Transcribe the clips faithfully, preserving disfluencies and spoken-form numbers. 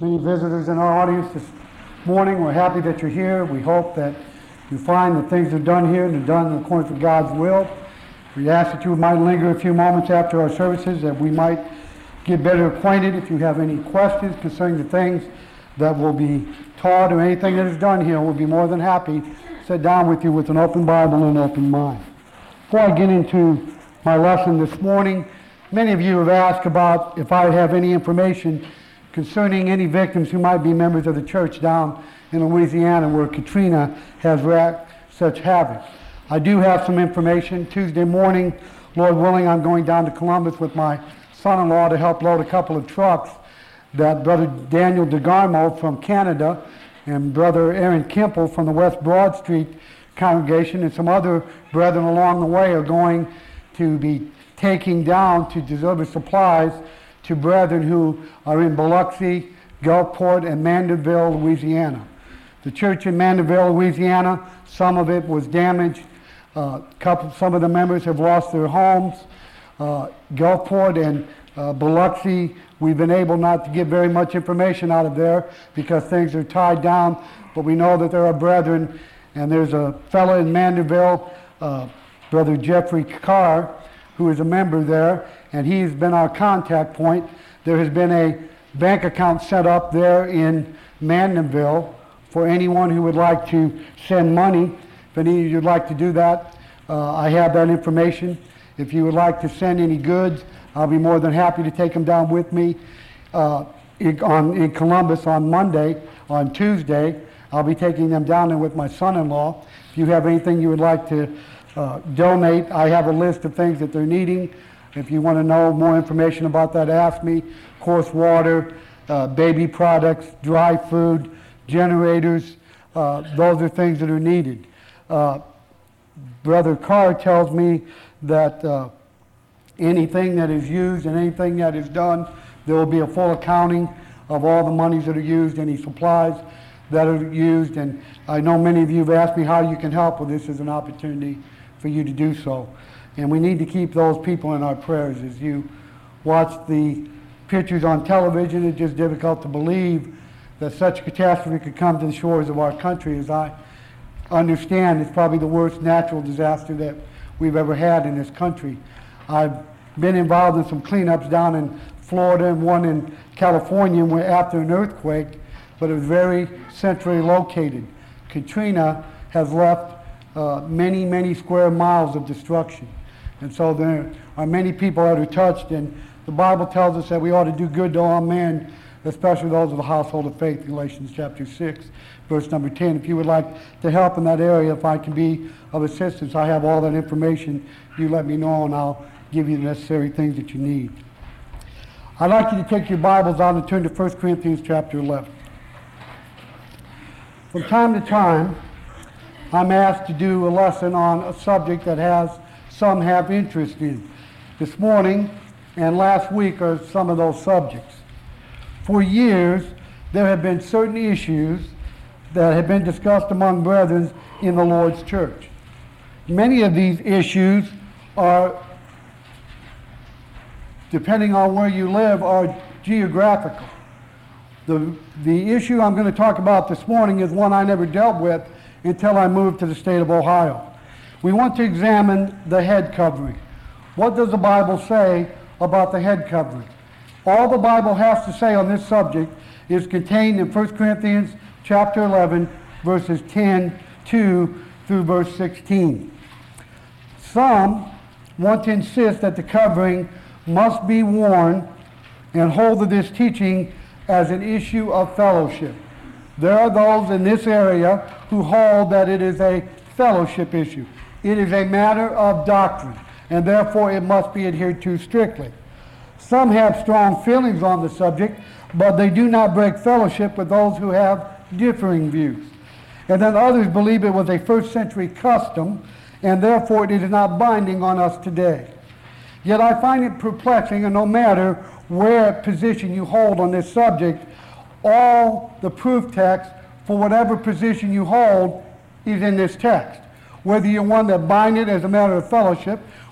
Many visitors in our audience this morning. We're happy that you're here. We hope that you find that things are done here and are done in accordance with God's will. We ask that you might linger a few moments after our services, that we might get better acquainted. If you have any questions concerning the things that will be taught or anything that is done here, we'll be more than happy to sit down with you with an open Bible and an open mind. Before I get into my lesson this morning, many of you have asked about if I have any information concerning any victims who might be members of the church down in Louisiana where Katrina has wreaked such havoc. I do have some information. Tuesday morning, Lord willing, I'm going down to Columbus with my son-in-law to help load a couple of trucks that Brother Daniel DeGarmo from Canada and Brother Aaron Kimple from the West Broad Street congregation and some other brethren along the way are going to be taking down to deliver supplies to brethren who are in Biloxi, Gulfport, and Mandeville, Louisiana. The church in Mandeville, Louisiana, some of it was damaged. Uh, couple, some of the members have lost their homes. Uh, Gulfport and uh, Biloxi, we've been able not to get very much information out of there because things are tied down, but we know that there are brethren, and there's a fellow in Mandeville, uh, Brother Jeffrey Carr, who is a member there, and he's been our contact point. There has been a bank account set up there in Mandeville for anyone who would like to send money. If any of you would like to do that, uh, I have that information. If you would like to send any goods, I'll be more than happy to take them down with me uh, in, on, in Columbus on Monday. On Tuesday, I'll be taking them down there with my son-in-law. If you have anything you would like to uh, donate, I have a list of things that they're needing. If you want to know more information about that, ask me. Coarse water, uh, baby products, dry food, generators, uh, those are things that are needed. Uh, Brother Carr tells me that uh, anything that is used and anything that is done, there will be a full accounting of all the monies that are used, any supplies that are used, and I know many of you have asked me how you can help. Well, this is an opportunity for you to do so. And we need to keep those people in our prayers. As you watch the pictures on television, it's just difficult to believe that such a catastrophe could come to the shores of our country. As I understand, it's probably the worst natural disaster that we've ever had in this country. I've been involved in some cleanups down in Florida and one in California where after an earthquake, but it was very centrally located. Katrina has left uh, many, many square miles of destruction. And so there are many people that are touched, and the Bible tells us that we ought to do good to all men, especially those of the household of faith, Galatians chapter six, verse number ten. If you would like to help in that area, if I can be of assistance, I have all that information. You let me know, and I'll give you the necessary things that you need. I'd like you to take your Bibles out and turn to First Corinthians chapter eleven. From time to time, I'm asked to do a lesson on a subject that has some have interest in. This morning and last week are some of those subjects. For years, there have been certain issues that have been discussed among brethren in the Lord's church. Many of these issues are, depending on where you live, are geographical. The, the issue I'm going to talk about this morning is one I never dealt with until I moved to the state of Ohio. We want to examine the head covering. What does the Bible say about the head covering? All the Bible has to say on this subject is contained in First Corinthians chapter eleven, verses ten, two through verse sixteen. Some want to insist that the covering must be worn and hold to this teaching as an issue of fellowship. There are those in this area who hold that it is a fellowship issue. It is a matter of doctrine, and therefore it must be adhered to strictly. Some have strong feelings on the subject, but they do not break fellowship with those who have differing views. And then others believe it was a first century custom, and therefore it is not binding on us today. Yet I find it perplexing, and no matter where position you hold on this subject, all the proof text for whatever position you hold is in this text. Whether you want to bind it as a matter of fellowship,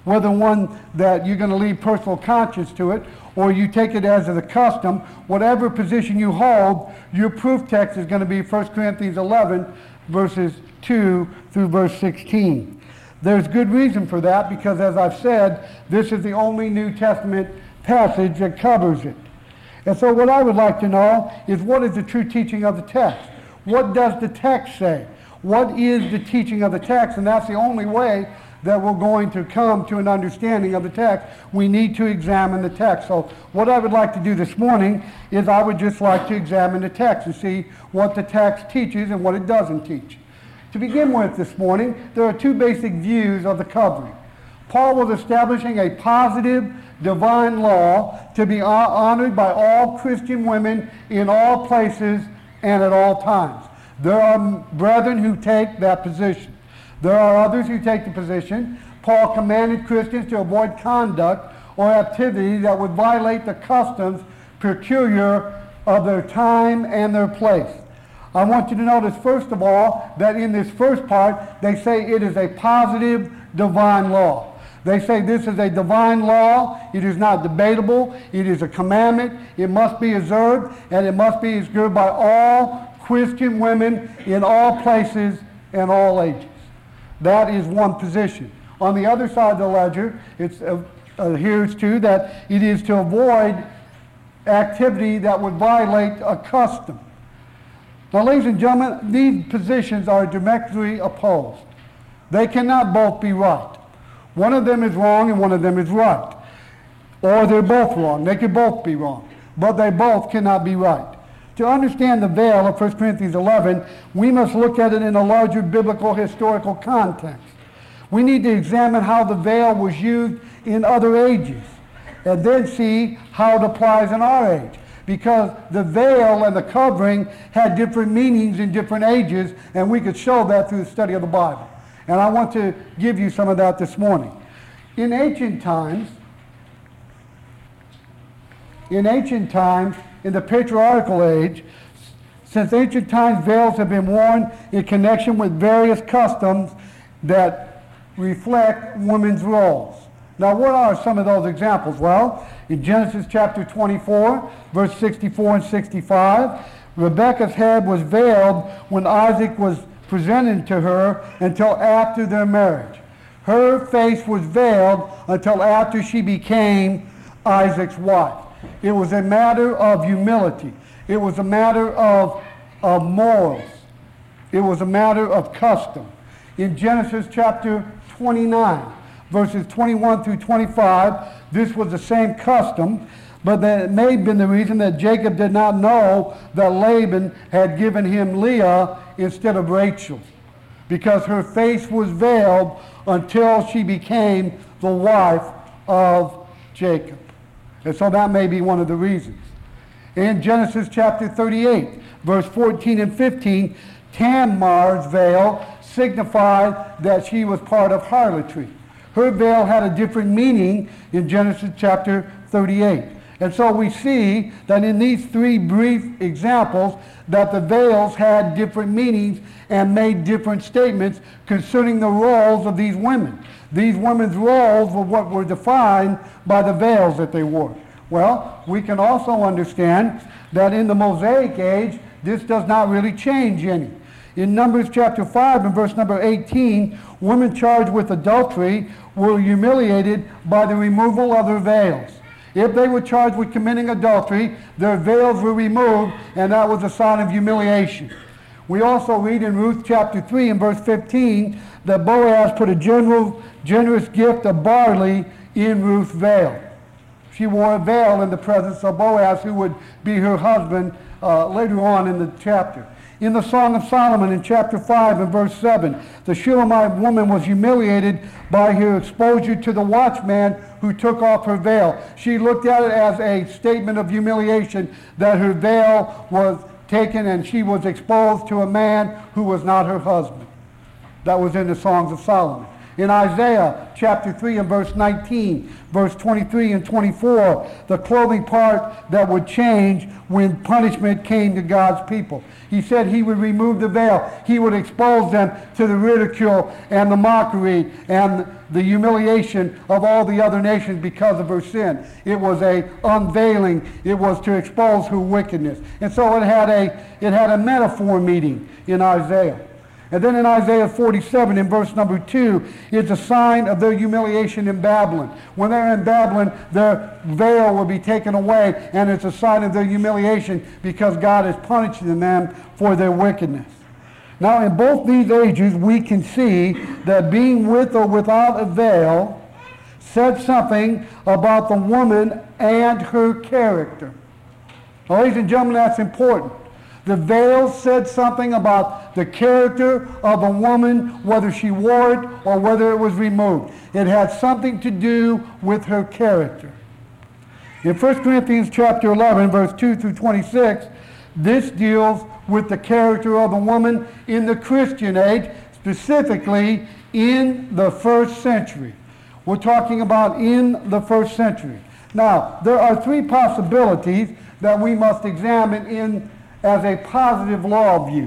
whether one that you're going to leave personal conscience to it, or you take it as a custom, whatever position you hold, your proof text is going to be First Corinthians eleven, verses two through verse sixteen. There's good reason for that, because as I've said, this is the only New Testament passage that covers it. And so what I would like to know is, what is the true teaching of the text? What does the text say? What is the teaching of the text? And that's the only way that we're going to come to an understanding of the text. We need to examine the text. So what I would like to do this morning is I would just like to examine the text and see what the text teaches and what it doesn't teach. To begin with this morning, there are two basic views of the covering. Paul was establishing a positive divine law to be honored by all Christian women in all places and at all times. There are brethren who take that position. There are others who take the position. Paul commanded Christians to avoid conduct or activity that would violate the customs peculiar of their time and their place. I want you to notice, first of all, that in this first part, they say it is a positive divine law. They say this is a divine law. It is not debatable. It is a commandment. It must be observed, and it must be observed by all Christian women in all places and all ages. That is one position. On the other side of the ledger, it uh, adheres to that it is to avoid activity that would violate a custom. Now, ladies and gentlemen, these positions are directly opposed. They cannot both be right. One of them is wrong and one of them is right. Or they're both wrong. They could both be wrong. But they both cannot be right. To understand the veil of First Corinthians eleven, we must look at it in a larger biblical historical context. We need to examine how the veil was used in other ages, and then see how it applies in our age. Because the veil and the covering had different meanings in different ages, and we could show that through the study of the Bible. And I want to give you some of that this morning. In ancient times, in ancient times, in the patriarchal age, since ancient times, veils have been worn in connection with various customs that reflect women's roles. Now, what are some of those examples? Well, in Genesis chapter twenty-four, verse sixty-four and sixty-five, Rebekah's head was veiled when Isaac was presented to her until after their marriage. Her face was veiled until after she became Isaac's wife. It was a matter of humility. It was a matter of, of morals. It was a matter of custom. In Genesis chapter twenty-nine, verses twenty-one through twenty-five, this was the same custom, but that it may have been the reason that Jacob did not know that Laban had given him Leah instead of Rachel, because her face was veiled until she became the wife of Jacob. And so that may be one of the reasons. In Genesis chapter thirty-eight, verse fourteen and fifteen, Tamar's veil signified that she was part of harlotry. Her veil had a different meaning in Genesis chapter thirty-eight. And so we see that in these three brief examples that the veils had different meanings and made different statements concerning the roles of these women. These women's roles were what were defined by the veils that they wore. Well, we can also understand that in the Mosaic age, this does not really change any. In Numbers chapter five and verse number eighteen, women charged with adultery were humiliated by the removal of their veils. If they were charged with committing adultery, their veils were removed, and that was a sign of humiliation. We also read in Ruth chapter three and verse fifteen that Boaz put a general, generous gift of barley in Ruth's veil. She wore a veil in the presence of Boaz, who would be her husband uh, later on in the chapter. In the Song of Solomon in chapter five and verse seven, the Shulamite woman was humiliated by her exposure to the watchman who took off her veil. She looked at it as a statement of humiliation that her veil was taken and she was exposed to a man who was not her husband. That was in the Songs of Solomon. In Isaiah chapter three and verse nineteen, verse twenty-three and twenty-four, the clothing part that would change when punishment came to God's people. He said he would remove the veil. He would expose them to the ridicule and the mockery and the humiliation of all the other nations because of her sin. It was a unveiling. It was to expose her wickedness. And so it had a, it had a metaphor meaning in Isaiah. And then in Isaiah forty-seven, in verse number two, it's a sign of their humiliation in Babylon. When they're in Babylon, their veil will be taken away, and it's a sign of their humiliation because God is punishing them for their wickedness. Now, in both these ages, we can see that being with or without a veil said something about the woman and her character. Now, ladies and gentlemen, that's important. The veil said something about the character of a woman, whether she wore it or whether it was removed. It had something to do with her character. In First Corinthians chapter eleven, verse two through twenty-six, this deals with the character of the woman in the Christian age, specifically in the first century. We're talking about in the first century. Now, there are three possibilities that we must examine in as a positive law view.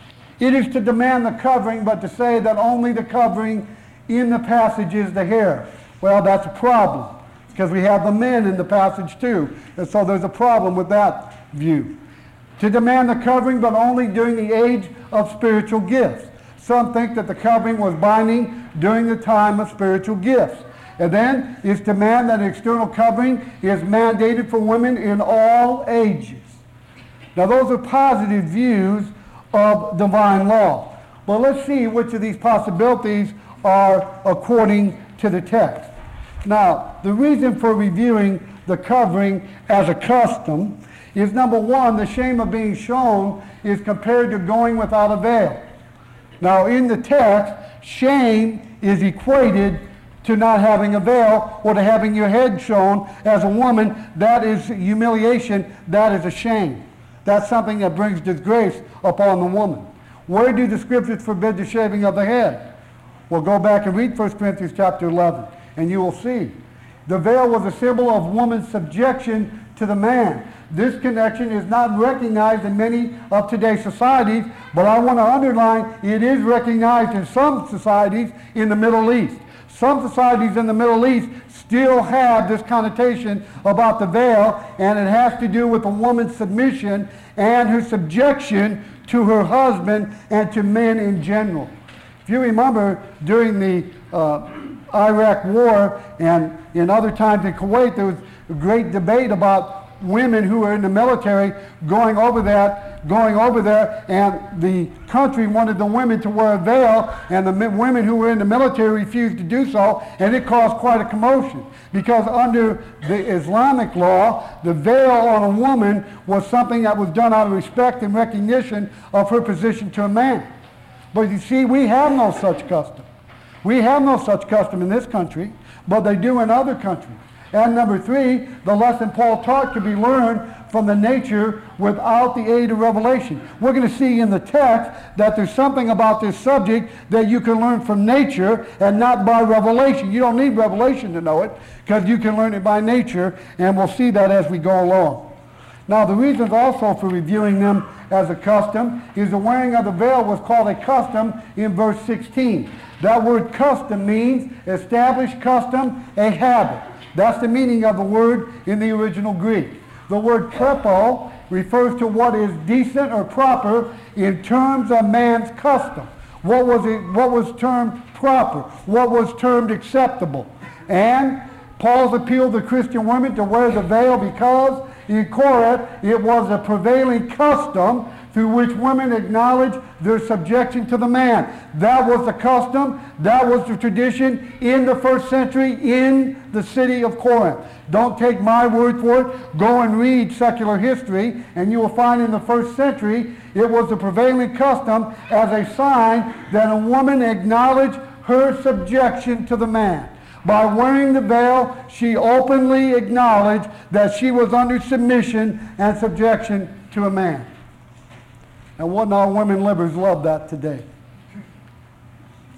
It is to demand the covering, but to say that only the covering in the passage is the hair. Well, that's a problem, because we have the men in the passage too, and so there's a problem with that view. To demand the covering, but only during the age of spiritual gifts. Some think that the covering was binding during the time of spiritual gifts. And then it's to demand that external covering is mandated for women in all ages. Now, those are positive views of divine law. But let's see which of these possibilities are according to the text. Now, the reason for reviewing the covering as a custom is, number one, the shame of being shown is compared to going without a veil. Now, in the text, shame is equated to not having a veil or to having your head shown as a woman. That is humiliation. That is a shame. That's something that brings disgrace upon the woman. Where do the scriptures forbid the shaving of the head? Well, go back and read First Corinthians chapter eleven, and you will see. The veil was a symbol of woman's subjection to the man. This connection is not recognized in many of today's societies, but I want to underline it is recognized in some societies in the Middle East. Some societies in the Middle East still have this connotation about the veil, and it has to do with a woman's submission and her subjection to her husband and to men in general. If you remember, during the uh, Iraq War and in other times in Kuwait, there was a great debate about women who were in the military going over that, going over there, and the country wanted the women to wear a veil, and the women who were in the military refused to do so, and it caused quite a commotion. Because under the Islamic law, the veil on a woman was something that was done out of respect and recognition of her position to a man. But you see, we have no such custom. We have no such custom in this country, but they do in other countries. And number three, the lesson Paul taught could be learned from the nature without the aid of revelation. We're going to see in the text that there's something about this subject that you can learn from nature and not by revelation. You don't need revelation to know it, because you can learn it by nature, and we'll see that as we go along. Now, the reasons also for reviewing them as a custom is the wearing of the veil was called a custom in verse sixteen. That word custom means established custom, a habit. That's the meaning of the word in the original Greek. The word krepo refers to what is decent or proper in terms of man's custom. What was it, what was termed proper? What was termed acceptable? And Paul's appeal to Christian women to wear the veil because in Corinth it was a prevailing custom through which women acknowledged their subjection to the man. That was the custom, that was the tradition in the first century in the city of Corinth. Don't take my word for it. Go and read secular history, and you will find in the first century it was the prevailing custom as a sign that a woman acknowledged her subjection to the man. By wearing the veil, she openly acknowledged that she was under submission and subjection to a man. And wouldn't our women livers love that today?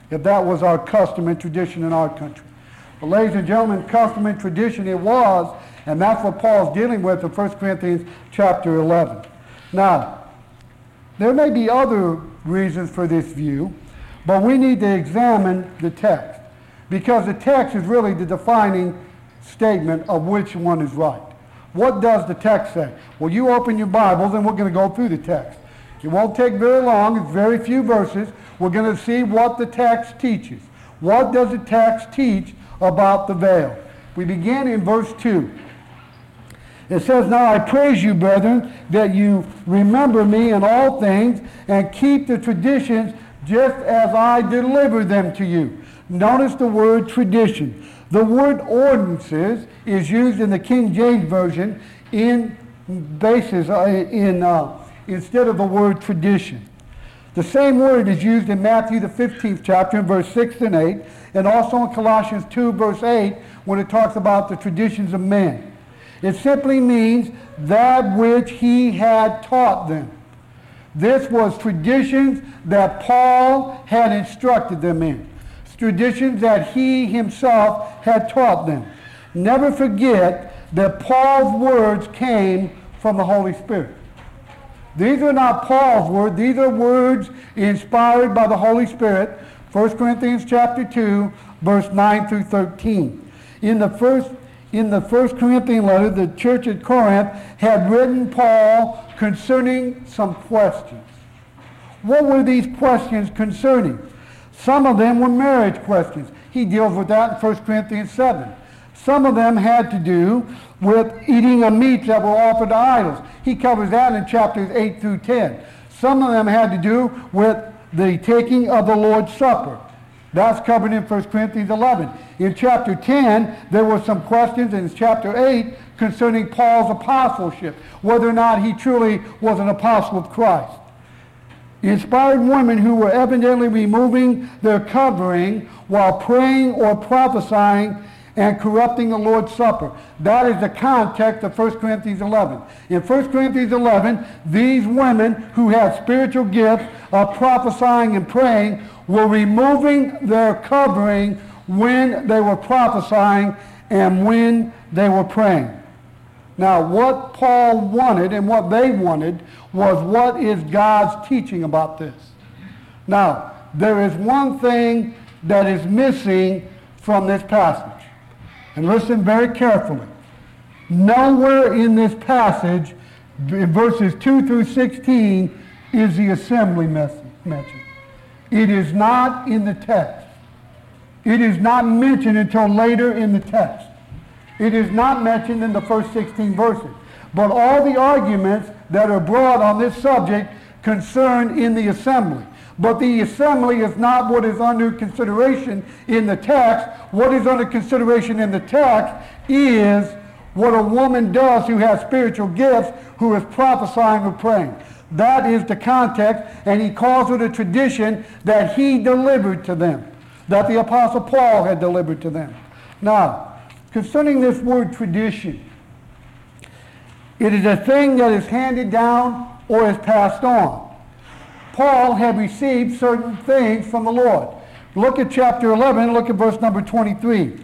if that was our custom and tradition in our country. But ladies and gentlemen, custom and tradition it was, and that's what Paul's dealing with in First Corinthians chapter eleven. Now, there may be other reasons for this view, but we need to examine the text, because the text is really the defining statement of which one is right. What does the text say? Well, you open your Bibles and we're going to go through the text. It won't take very long. It's very few verses. We're going to see what the text teaches. What does the text teach about the veil? We begin in verse two. It says, "Now I praise you, brethren, that you remember me in all things and keep the traditions just as I delivered them to you." Notice the word tradition. The word ordinances is used in the King James Version in basis, uh, in, uh, instead of the word tradition. The same word is used in Matthew the fifteenth chapter in verse six and eight, and also in Colossians two verse eight when it talks about the traditions of men. It simply means that which he had taught them. This was traditions that Paul had instructed them in. Traditions that he himself had taught them. Never forget that Paul's words came from the Holy Spirit. These are not Paul's words. These are words inspired by the Holy Spirit. First Corinthians chapter two, verse nine through thirteen. In the first In the First Corinthian letter, the church at Corinth had written Paul concerning some questions. What were these questions concerning? Some of them were marriage questions. He deals with that in First Corinthians seven. Some of them had to do with eating of meats that were offered to idols. He covers that in chapters eight through ten. Some of them had to do with the taking of the Lord's Supper. That's covered in First Corinthians eleven. In chapter ten, there were some questions in chapter eight concerning Paul's apostleship, whether or not he truly was an apostle of Christ. Inspired women who were evidently removing their covering while praying or prophesying and corrupting the Lord's Supper. That is the context of First Corinthians eleven. In First Corinthians eleven, these women who had spiritual gifts of prophesying and praying were removing their covering when they were prophesying and when they were praying. Now, what Paul wanted and what they wanted was, what is God's teaching about this? Now, there is one thing that is missing from this passage. And listen very carefully. Nowhere in this passage, in verses two through sixteen, is the assembly message mentioned. It is not in the text. It is not mentioned until later in the text. It is not mentioned in the first sixteen verses. But all the arguments that are brought on this subject concern in the assembly. But the assembly is not what is under consideration in the text. What is under consideration in the text is what a woman does who has spiritual gifts, who is prophesying or praying. That is the context, and he calls it a tradition that he delivered to them, that the Apostle Paul had delivered to them. Now, concerning this word tradition, it is a thing that is handed down or is passed on. Paul had received certain things from the Lord. Look at chapter eleven, look at verse number twenty-three.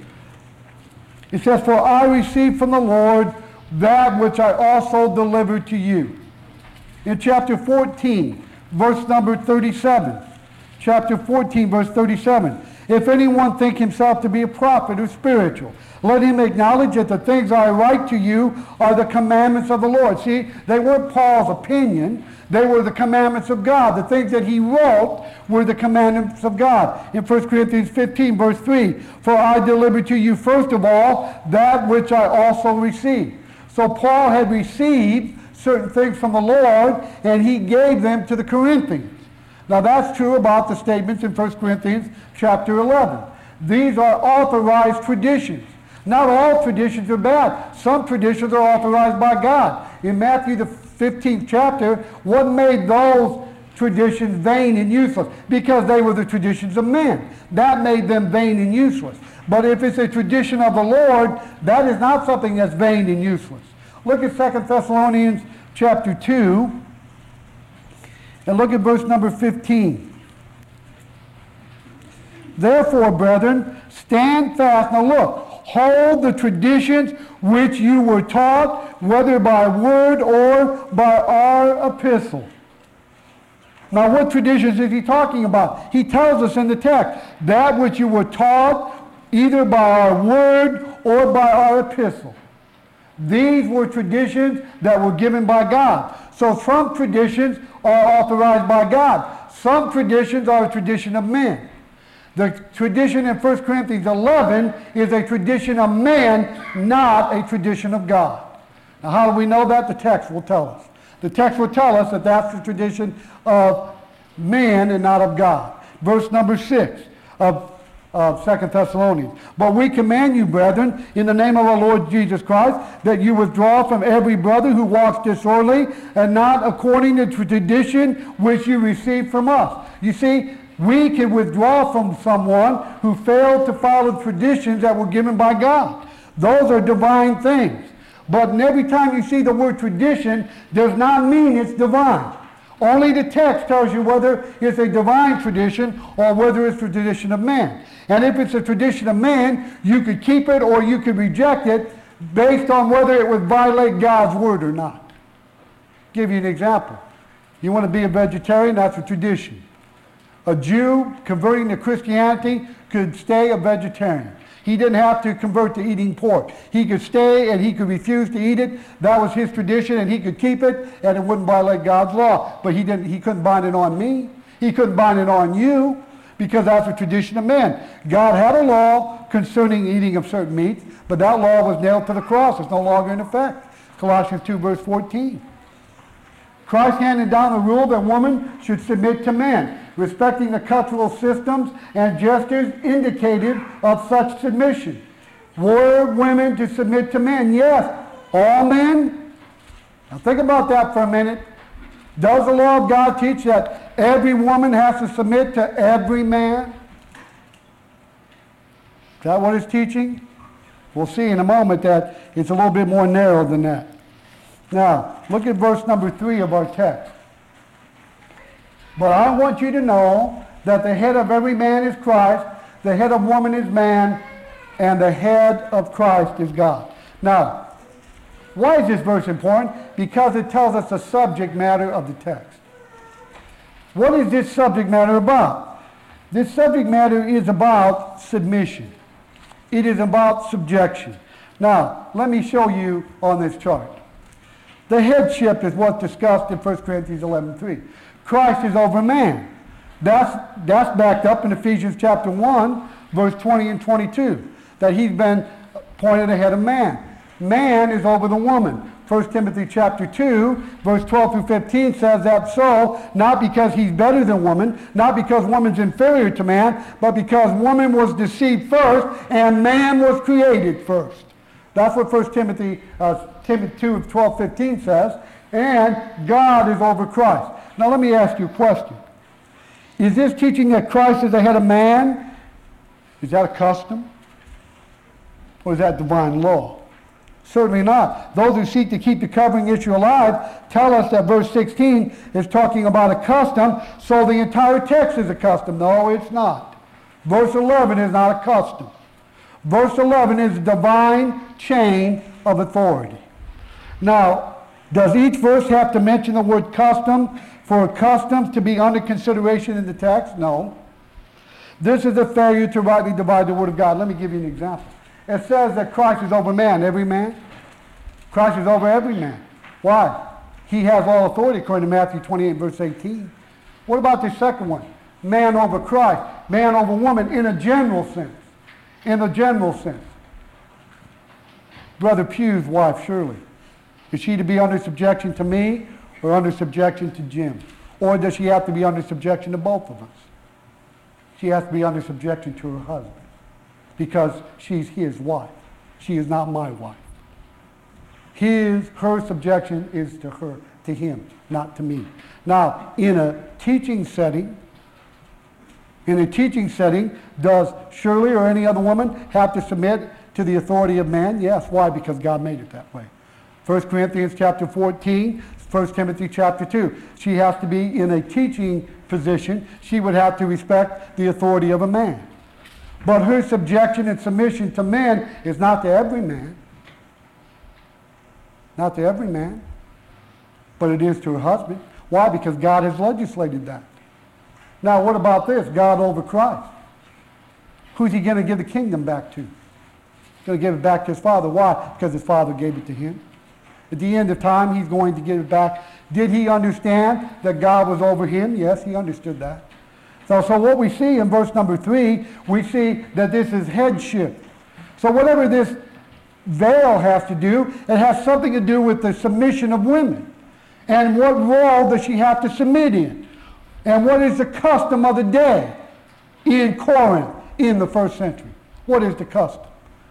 It says, "For I received from the Lord that which I also delivered to you." In chapter fourteen, verse number thirty-seven. Chapter fourteen, verse thirty-seven. "If anyone think himself to be a prophet or spiritual, let him acknowledge that the things I write to you are the commandments of the Lord." See, they weren't Paul's opinion. They were the commandments of God. The things that he wrote were the commandments of God. In First Corinthians fifteen, verse three, "For I delivered to you first of all that which I also received." So Paul had received certain things from the Lord, and he gave them to the Corinthians. Now that's true about the statements in First Corinthians chapter eleven. These are authorized traditions. Not all traditions are bad. Some traditions are authorized by God. In Matthew the fifteenth chapter, what made those traditions vain and useless? Because they were the traditions of men. That made them vain and useless. But if it's a tradition of the Lord, that is not something that's vain and useless. Look at Second Thessalonians chapter two, and look at verse number fifteen. Therefore, brethren, stand fast. Now look, hold the traditions which you were taught, whether by word or by our epistle. Now what traditions is he talking about? He tells us in the text, that which you were taught either by our word or by our epistle. These were traditions that were given by God. So some traditions are authorized by God. Some traditions are a tradition of men. The tradition in First Corinthians eleven is a tradition of man, not a tradition of God. Now how do we know that? The text will tell us. The text will tell us that that's the tradition of man and not of God. Verse number six of, of Second Thessalonians. But we command you, brethren, in the name of our Lord Jesus Christ, that you withdraw from every brother who walks disorderly and not according to tradition which you received from us. You see, we can withdraw from someone who failed to follow traditions that were given by God. Those are divine things. But every time you see the word tradition, does not mean it's divine. Only the text tells you whether it's a divine tradition or whether it's a tradition of man. And if it's a tradition of man, you could keep it or you could reject it based on whether it would violate God's word or not. Give you an example. You want to be a vegetarian, that's a tradition. A Jew converting to Christianity could stay a vegetarian. He didn't have to convert to eating pork. He could stay and he could refuse to eat it. That was his tradition and he could keep it and it wouldn't violate God's law. But he didn't. He couldn't bind it on me. He couldn't bind it on you because that's a tradition of men. God had a law concerning eating of certain meats, but that law was nailed to the cross. It's no longer in effect. Colossians two verse fourteen. Christ handed down the rule that women should submit to men, respecting the cultural systems and gestures indicative of such submission. Were women to submit to men? Yes. All men? Now think about that for a minute. Does the law of God teach that every woman has to submit to every man? Is that what it's teaching? We'll see in a moment that it's a little bit more narrow than that. Now, look at verse number three of our text. But I want you to know that the head of every man is Christ, the head of woman is man, and the head of Christ is God. Now, why is this verse important? Because it tells us the subject matter of the text. What is this subject matter about? This subject matter is about submission. It is about subjection. Now, let me show you on this chart. The headship is what's discussed in First Corinthians eleven three. Christ is over man. That's, that's backed up in Ephesians chapter one, verse twenty and twenty-two, that he's been appointed ahead of man. Man is over the woman. First Timothy chapter two, verse twelve through fifteen says that so, not because he's better than woman, not because woman's inferior to man, but because woman was deceived first and man was created first. That's what First Timothy, uh, Timothy two, twelve, fifteen says. And God is over Christ. Now let me ask you a question. Is this teaching that Christ is the head of man? Is that a custom? Or is that divine law? Certainly not. Those who seek to keep the covering issue alive tell us that verse sixteen is talking about a custom, so the entire text is a custom. No, it's not. Verse eleven is not a custom. Verse eleven is a divine chain of authority. Now, does each verse have to mention the word custom for customs to be under consideration in the text? No. This is a failure to rightly divide the word of God. Let me give you an example. It says that Christ is over man, every man. Christ is over every man. Why? He has all authority according to Matthew twenty-eight, verse eighteen. What about the second one? Man over Christ, man over woman in a general sense. In a general sense. Brother Pugh's wife, Shirley, is she to be under subjection to me or under subjection to Jim? Or does she have to be under subjection to both of us? She has to be under subjection to her husband because she's his wife. She is not my wife. His, her subjection is to her, to him, not to me. Now, in a teaching setting, in a teaching setting, does Shirley or any other woman have to submit to the authority of man? Yes. Why? Because God made it that way. First Corinthians chapter fourteen, First Timothy chapter two. She has to be in a teaching position. She would have to respect the authority of a man. But her subjection and submission to men is not to every man. Not to every man. But it is to her husband. Why? Because God has legislated that. Now, what about this? God over Christ. Who's he going to give the kingdom back to? He's going to give it back to his Father. Why? Because his Father gave it to him. At the end of time, he's going to give it back. Did he understand that God was over him? Yes, he understood that. So, so what we see in verse number three, we see that this is headship. So whatever this veil has to do, it has something to do with the submission of women. And what role does she have to submit in? And what is the custom of the day in Corinth in the first century? What is the custom?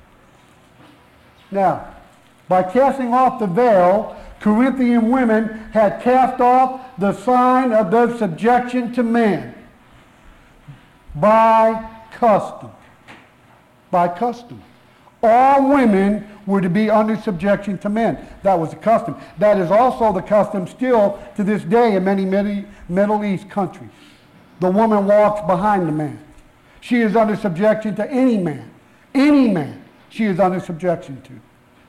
Now, by casting off the veil, Corinthian women had cast off the sign of their subjection to man by custom. By custom. All women were to be under subjection to men. That was the custom. That is also the custom still to this day in many Middle East countries. The woman walks behind the man. She is under subjection to any man. Any man she is under subjection to.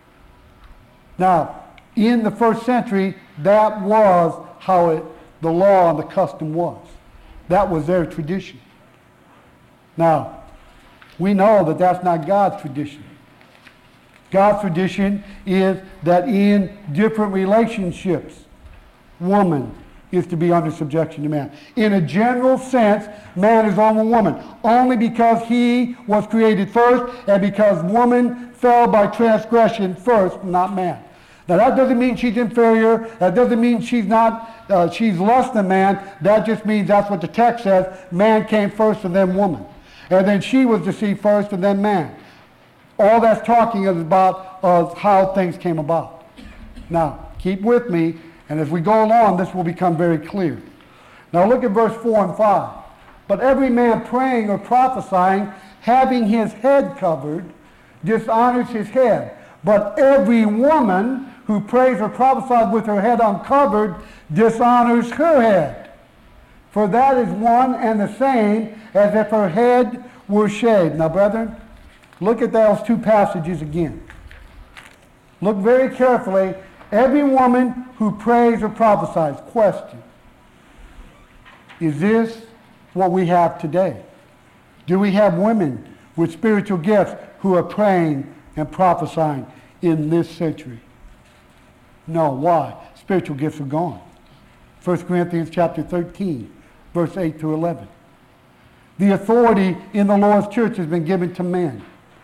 Now, in the first century, that was how it, the law and the custom was. That was their tradition. Now, we know that that's not God's tradition. God's tradition is that in different relationships, woman is to be under subjection to man. In a general sense, man is over woman, only because he was created first and because woman fell by transgression first, not man. Now that doesn't mean she's inferior. That doesn't mean she's not, uh, she's less than man. That just means that's what the text says. Man came first and then woman. And then she was deceived first and then man. All that's talking is about uh, how things came about. Now, keep with me, and as we go along, this will become very clear. Now look at verse four and five. But every man praying or prophesying, having his head covered, dishonors his head. But every woman who prays or prophesies with her head uncovered dishonors her head. For that is one and the same as if her head were shaved. Now, brethren, look at those two passages again. Look very carefully. Every woman who prays or prophesies. Question. Is this what we have today? Do we have women with spiritual gifts who are praying and prophesying in this century? No. Why? Spiritual gifts are gone. First Corinthians chapter thirteen, verse eight through eleven. The authority in the Lord's church has been given to men.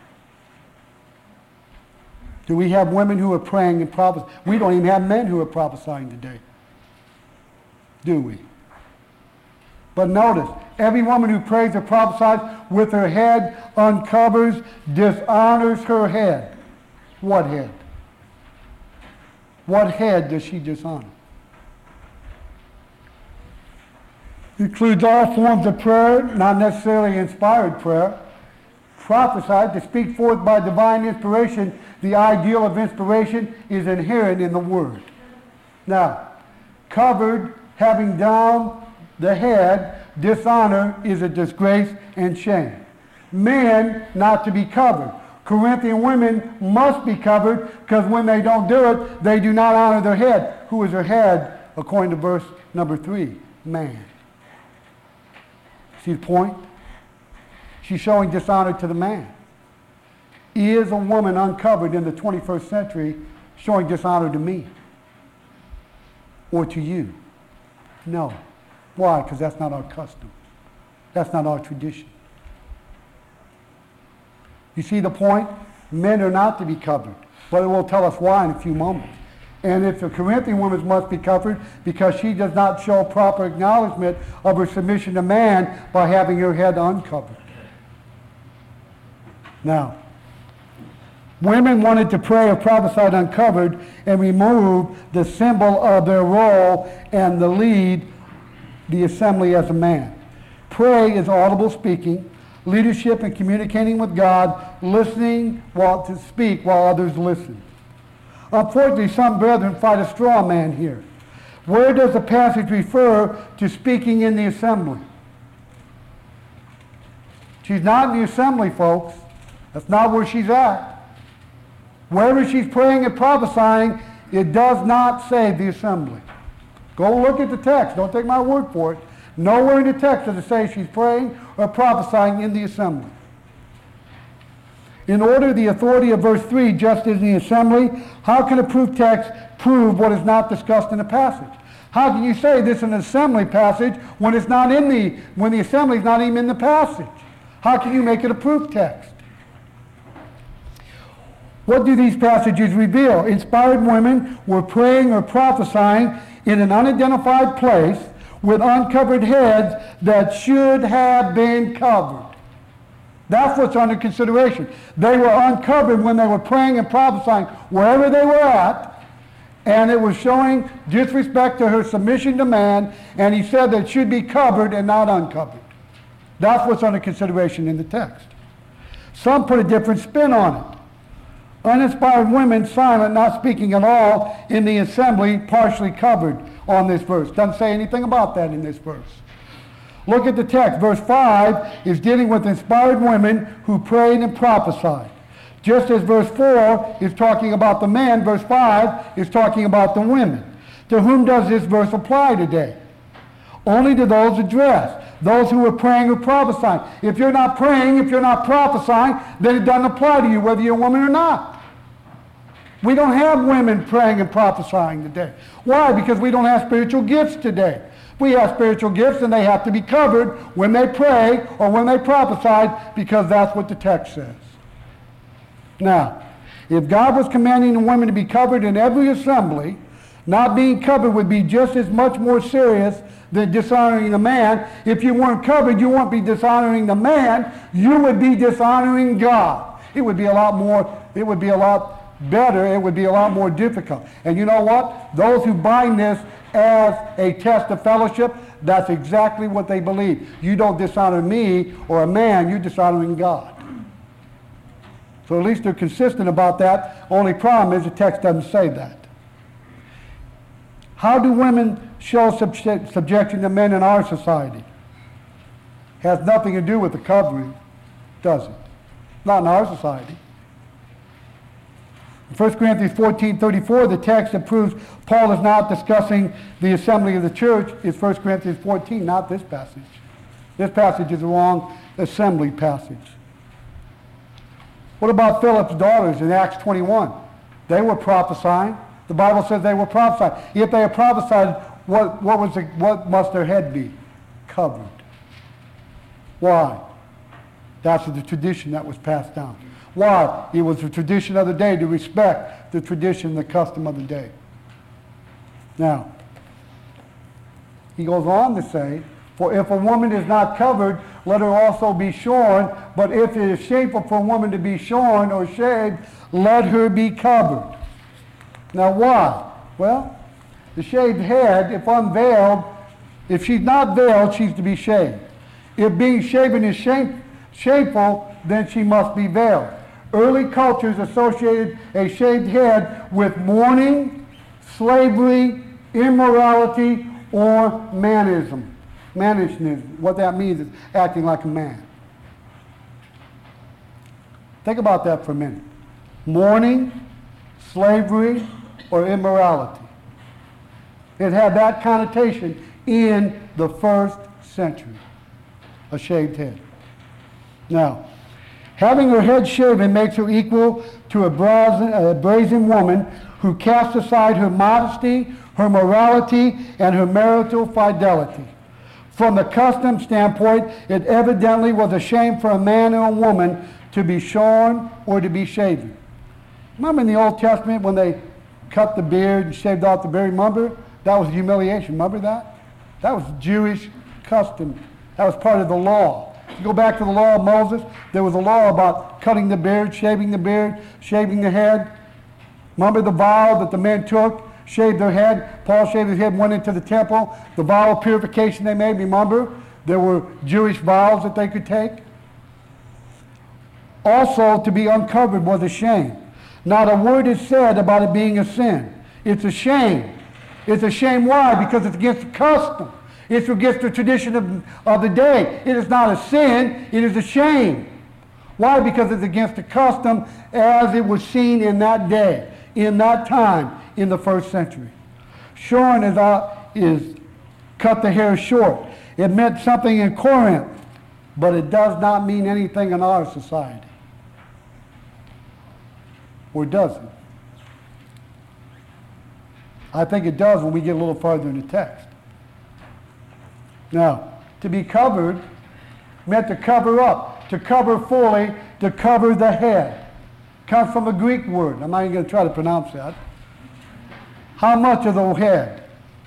Do we have women who are praying and prophesying? We don't even have men who are prophesying today. Do we? But notice, every woman who prays or prophesies with her head uncovers, dishonors her head. What head? What head does she dishonor? Includes all forms of prayer, not necessarily inspired prayer. Prophesied, to speak forth by divine inspiration. The ideal of inspiration is inherent in the Word. Now, covered, having down the head, dishonor is a disgrace and shame. Men not to be covered. Corinthian women must be covered because when they don't do it, they do not honor their head. Who is their head, according to verse number three? Man. See the point? She's showing dishonor to the man. Is a woman uncovered in the twenty-first century showing dishonor to me? Or to you? No. Why? Because that's not our custom. That's not our tradition. You see the point? Men are not to be covered. But it will tell us why in a few moments. And if the Corinthian woman must be covered because she does not show proper acknowledgement of her submission to man by having her head uncovered. Now, women wanted to pray or prophesy uncovered and remove the symbol of their role and the lead the assembly as a man. Pray is audible speaking, leadership and communicating with God, listening while to speak while others listen. Unfortunately, some brethren fight a straw man here. Where does the passage refer to speaking in the assembly? She's not in the assembly, folks. That's not where she's at. Wherever she's praying and prophesying, it does not say the assembly. Go look at the text. Don't take my word for it. Nowhere in the text does it say she's praying or prophesying in the assembly. In order, the authority of verse three, just as in the assembly, how can a proof text prove what is not discussed in the passage? How can you say this is an assembly passage when it's not in the, when the assembly is not even in the passage? How can you make it a proof text? What do these passages reveal? Inspired women were praying or prophesying in an unidentified place with uncovered heads that should have been covered. That's what's under consideration. They were uncovered when they were praying and prophesying wherever they were at, and it was showing disrespect to her submission to man, and he said that it should be covered and not uncovered. That's what's under consideration in the text. Some put a different spin on it. Uninspired women, silent, not speaking at all in the assembly, partially covered on this verse. Doesn't say anything about that in this verse. Look at the text. Verse five is dealing with inspired women who prayed and prophesied. Just as verse four is talking about the men, verse five is talking about the women. To whom does this verse apply today? Only to those addressed, those who are praying or prophesying. If you're not praying, if you're not prophesying, then it doesn't apply to you, whether you're a woman or not. We don't have women praying and prophesying today. Why? Because we don't have spiritual gifts today. We have spiritual gifts, and they have to be covered when they pray or when they prophesy, because that's what the text says. Now, if God was commanding the women to be covered in every assembly, not being covered would be just as much more serious than dishonoring the man. If you weren't covered, you wouldn't be dishonoring the man. You would be dishonoring God. It would be a lot more, it would be a lot better, it would be a lot more difficult. And you know what? Those who bind this as a test of fellowship, that's exactly what they believe. You don't dishonor me or a man, you're dishonoring God. So at least they're consistent about that. Only problem is the text doesn't say that. How do women show subje- subjection to men in our society? Has nothing to do with the covering, does it? Not in our society. In First Corinthians fourteen thirty-four, the text that proves Paul is not discussing the assembly of the church is First Corinthians fourteen, not this passage. This passage is the wrong assembly passage. What about Philip's daughters in Acts twenty-one? They were prophesying. The Bible says they were prophesying. If they had prophesied, what, what, was the, what must their head be? Covered. Why? That's the tradition that was passed down. Why? It was the tradition of the day to respect the tradition, the custom of the day. Now, he goes on to say, for if a woman is not covered, let her also be shorn. But if it is shameful for a woman to be shorn or shaved, let her be covered. Now why? Well, the shaved head, if unveiled, if she's not veiled, she's to be shaved. If being shaven is shame, shameful, then she must be veiled. Early cultures associated a shaved head with mourning, slavery, immorality, or manism. Manishism. What that means is acting like a man. Think about that for a minute. Mourning, slavery, or immorality. It had that connotation in the first century. A shaved head. Now, having her head shaven makes her equal to a brazen, a brazen woman who casts aside her modesty, her morality, and her marital fidelity. From the custom standpoint, it evidently was a shame for a man and a woman to be shorn or to be shaven. Remember in the Old Testament when they cut the beard and shaved off the beard? Remember? That was humiliation. Remember that? That was Jewish custom. That was part of the law. If you go back to the law of Moses, there was a law about cutting the beard, shaving the beard, shaving the head. Remember the vow that the men took? Shaved their head. Paul shaved his head, went into the temple. The vow of purification they made, remember? There were Jewish vows that they could take. Also, to be uncovered was a shame. Not a word is said about it being a sin. It's a shame. It's a shame. Why? Because it's against the custom. It's against the tradition of, of the day. It is not a sin, it is a shame. Why? Because it's against the custom as it was seen in that day, in that time, in the first century. Shorn is, uh, is cut the hair short. It meant something in Corinth, but it does not mean anything in our society. Or does it? I think it does when we get a little farther in the text. Now, to be covered meant to cover up, to cover fully, to cover the head. Comes from a Greek word. I'm not even going to try to pronounce that. How much of the head?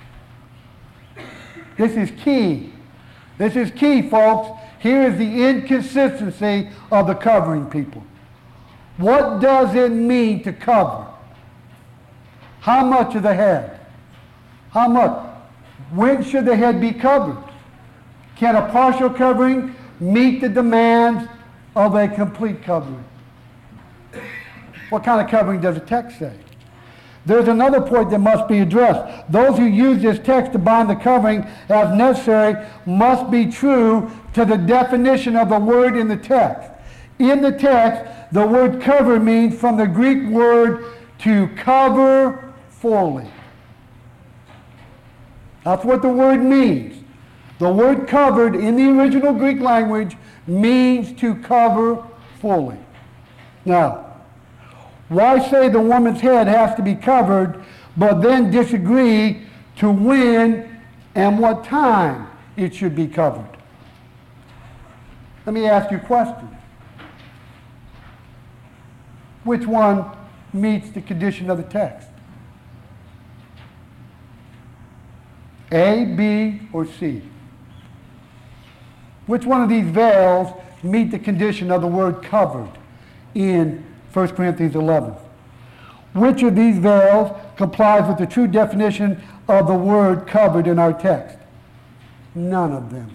This is key. This is key, folks. Here is the inconsistency of the covering people. What does it mean to cover? How much of the head? How much? When should the head be covered? Can a partial covering meet the demands of a complete covering? What kind of covering does the text say? There's another point that must be addressed. Those who use this text to bind the covering as necessary must be true to the definition of the word in the text. In the text, the word cover means from the Greek word to cover fully. That's what the word means. The word covered in the original Greek language means to cover fully. Now, why say the woman's head has to be covered, but then disagree to when and what time it should be covered? Let me ask you a question. Which one meets the condition of the text? A, B, or C? Which one of these veils meet the condition of the word covered in First Corinthians eleven? Which of these veils complies with the true definition of the word covered in our text? None of them.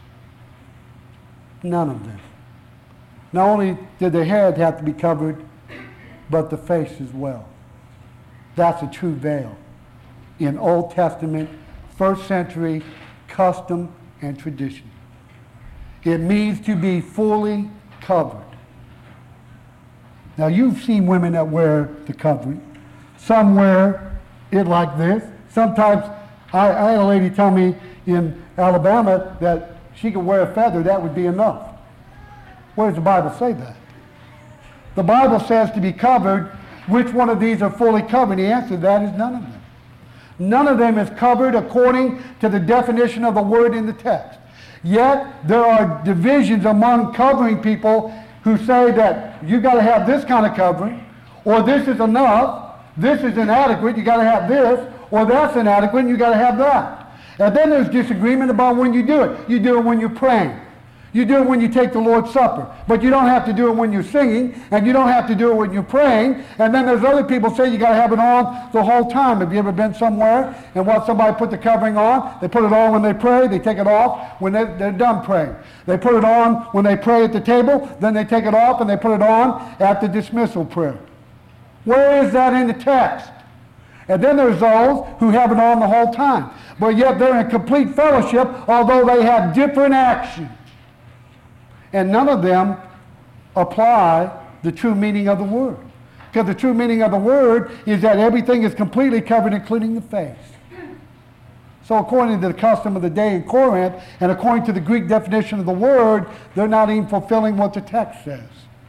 None of them. Not only did the head have to be covered, but the face as well. That's a true veil in Old Testament, first century custom and tradition. It means to be fully covered. Now, you've seen women that wear the covering. Some wear it like this. Sometimes, I, I had a lady tell me in Alabama that she could wear a feather, that would be enough. Where does the Bible say that? The Bible says to be covered. Which one of these are fully covered? The answer to that is none of them. None of them is covered according to the definition of the word in the text. Yet, there are divisions among covering people who say that you got to have this kind of covering, or this is enough, this is inadequate, you got to have this, or that's inadequate, and you got to have that. And then there's disagreement about when you do it. You do it when you're praying. You do it when you take the Lord's Supper. But you don't have to do it when you're singing, and you don't have to do it when you're praying. And then there's other people say you got to have it on the whole time. Have you ever been somewhere and watched somebody put the covering on? They put it on when they pray, they take it off when they, they're done praying. They put it on when they pray at the table, then they take it off and they put it on at the dismissal prayer. Where is that in the text? And then there's those who have it on the whole time. But yet they're in complete fellowship, although they have different actions. And none of them apply the true meaning of the word. Because the true meaning of the word is that everything is completely covered, including the face. So according to the custom of the day in Corinth, and according to the Greek definition of the word, they're not even fulfilling what the text says.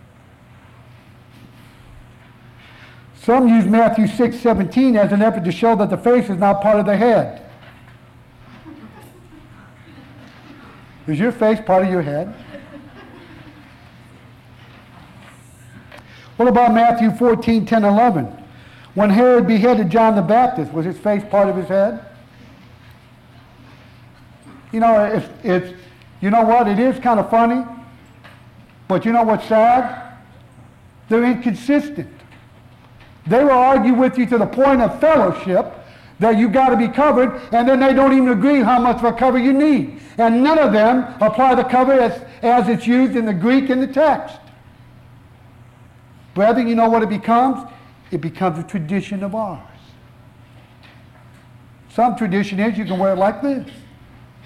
Some use Matthew six seventeen as an effort to show that the face is not part of the head. Is your face part of your head? What about Matthew fourteen, ten, eleven? When Herod beheaded John the Baptist, was his face part of his head? You know, it's, it's, you know what? It is kind of funny, but you know what's sad? They're inconsistent. They will argue with you to the point of fellowship that you've got to be covered, and then they don't even agree how much of a cover you need. And none of them apply the cover as, as it's used in the Greek in the text. Brethren, you know what it becomes? It becomes a tradition of ours. Some tradition is you can wear it like this.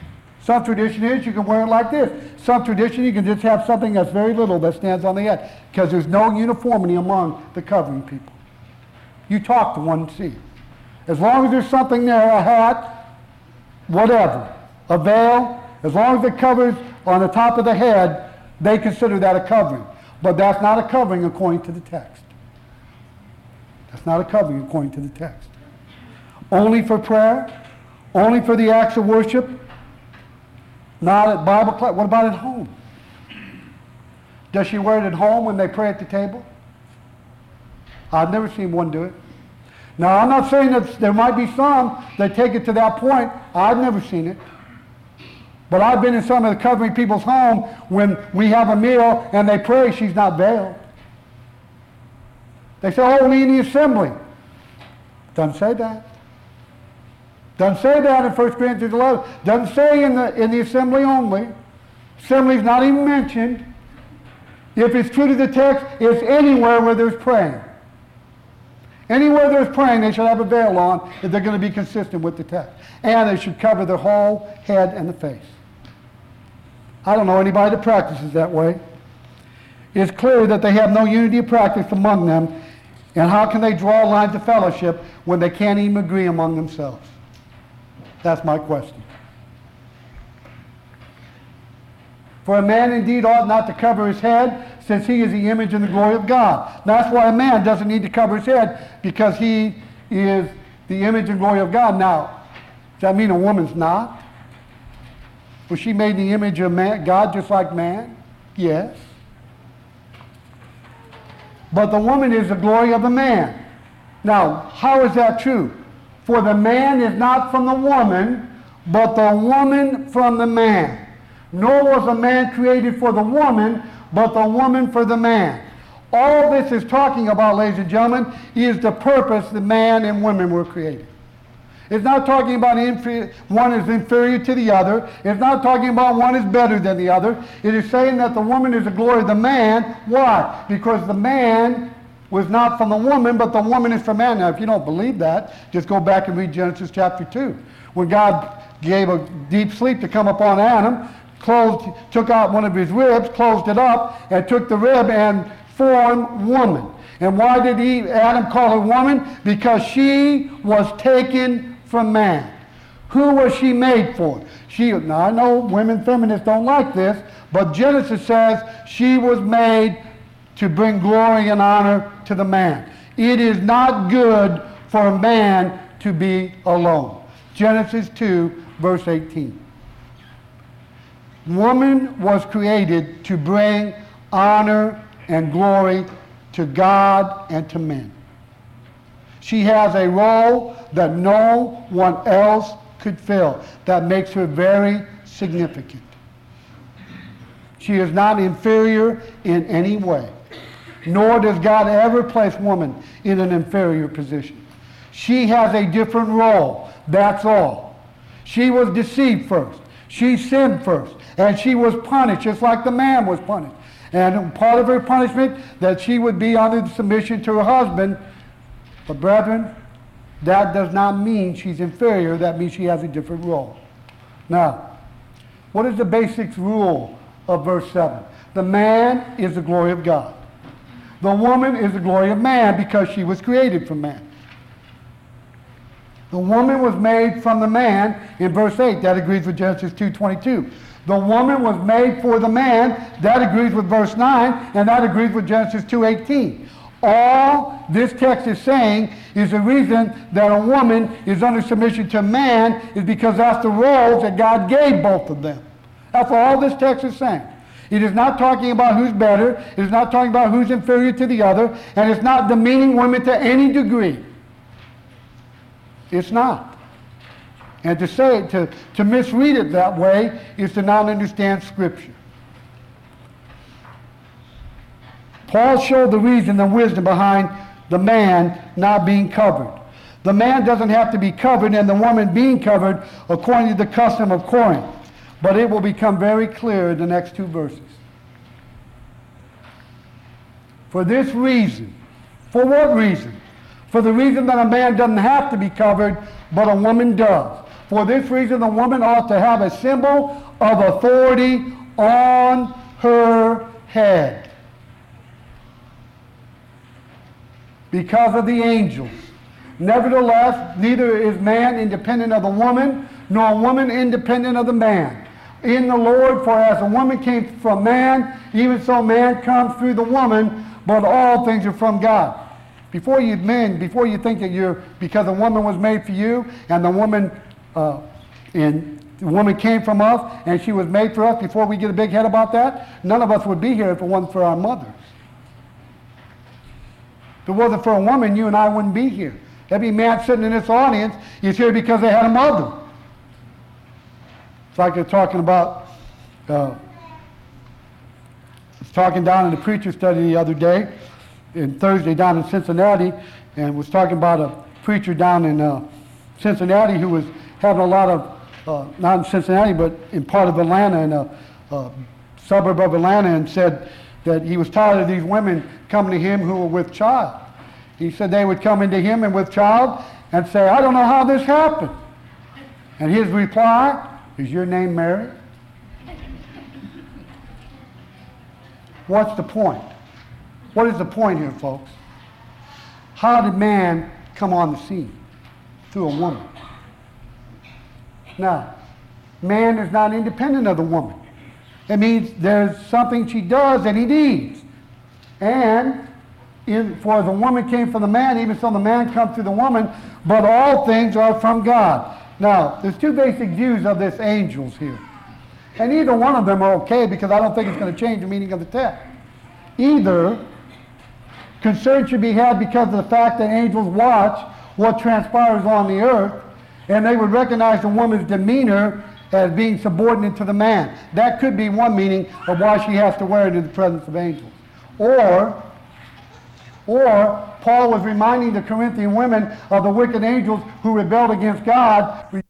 Some tradition is you can wear it like this. Some tradition you can just have something that's very little that stands on the head, because there's no uniformity among the covering people. You talk to one and see. As long as there's something there, a hat, whatever, a veil, as long as it covers on the top of the head, they consider that a covering. But that's not a covering according to the text. That's not a covering according to the text. Only for prayer, only for the acts of worship, not at Bible class. What about at home? Does she wear it at home when they pray at the table? I've never seen one do it. Now, I'm not saying that there might be some that take it to that point. I've never seen it. But I've been in some of the covering people's home when we have a meal and they pray, she's not veiled. They say, oh, only in the assembly. Doesn't say that. Doesn't say that in First Corinthians eleven. Doesn't say in the, in the assembly only. Assembly is not even mentioned. If it's true to the text, it's anywhere where there's praying. Anywhere there's praying, they should have a veil on if they're going to be consistent with the text. And they should cover their whole head and the face. I don't know anybody that practices that way. It's clear that they have no unity of practice among them. And how can they draw lines of fellowship when they can't even agree among themselves? That's my question. For a man indeed ought not to cover his head, since he is the image and the glory of God. That's why a man doesn't need to cover his head, because he is the image and glory of God. Now, does that mean a woman's not? Was she made in the image of man, God just like man? Yes. But the woman is the glory of the man. Now, how is that true? For the man is not from the woman, but the woman from the man. Nor was the man created for the woman, but the woman for the man. All this is talking about, ladies and gentlemen, is the purpose the man and women were created. It's not talking about inferior, one is inferior to the other. It's not talking about one is better than the other. It is saying that the woman is the glory of the man. Why? Because the man was not from the woman, but the woman is from man. Now, if you don't believe that, just go back and read Genesis chapter two. When God gave a deep sleep to come upon Adam, closed, took out one of his ribs, closed it up, and took the rib and formed woman. And why did he, Adam call her woman? Because she was taken from man. Who was she made for? She, now I know women feminists don't like this, but Genesis says she was made to bring glory and honor to the man. It is not good for a man to be alone. Genesis two, verse eighteen. Woman was created to bring honor and glory to God and to men. She has a role that no one else could fill. That makes her very significant. She is not inferior in any way. Nor does God ever place woman in an inferior position. She has a different role. That's all. She was deceived first. She sinned first. And she was punished just like the man was punished. And part of her punishment, that she would be under submission to her husband. But brethren, that does not mean she's inferior. That means she has a different role. Now, what is the basic rule of verse seven? The man is the glory of God. The woman is the glory of man because she was created from man. The woman was made from the man in verse eight. That agrees with Genesis two twenty-two. The woman was made for the man. That agrees with verse nine, and that agrees with Genesis two eighteen. All this text is saying is the reason that a woman is under submission to man is because that's the roles that God gave both of them. That's all this text is saying. It is not talking about who's better. It is not talking about who's inferior to the other. And it's not demeaning women to any degree. It's not. And to say, to, to misread it that way is to not understand Scripture. Paul showed the reason and wisdom behind the man not being covered. The man doesn't have to be covered and the woman being covered according to the custom of Corinth. But it will become very clear in the next two verses. For this reason. For what reason? For the reason that a man doesn't have to be covered, but a woman does. For this reason, the woman ought to have a symbol of authority on her head, because of the angels. Nevertheless, neither is man independent of the woman, nor woman independent of the man. In the Lord, for as the woman came from man, even so man comes through the woman, but all things are from God. Before you men, before you think that you're, because the woman was made for you, and the woman, uh, and the woman came from us, and she was made for us, before we get a big head about that, none of us would be here if it wasn't for our mothers. If it wasn't for a woman, you and I wouldn't be here. Every man sitting in this audience is here because they had a mother. It's like they're talking about, uh, I was talking down in the preacher study the other day, in Thursday down in Cincinnati, and was talking about a preacher down in uh, Cincinnati who was having a lot of, uh, not in Cincinnati, but in part of Atlanta, in a, a suburb of Atlanta, and said that he was tired of these women coming to him who were with child. He said they would come into him and with child and say, I don't know how this happened. And his reply, is your name Mary? What's the point? What is the point here, folks? How did man come on the scene? Through a woman. Now, man is not independent of the woman. It means there's something she does that he needs. And in, for the woman came from the man, even so the man comes through the woman, but all things are from God. Now, there's two basic views of this angels here. And either one of them are okay, because I don't think it's going to change the meaning of the text. Either concern should be had because of the fact that angels watch what transpires on the earth, and they would recognize the woman's demeanor as being subordinate to the man. That could be one meaning of why she has to wear it in the presence of angels. Or, or Paul was reminding the Corinthian women of the wicked angels who rebelled against God,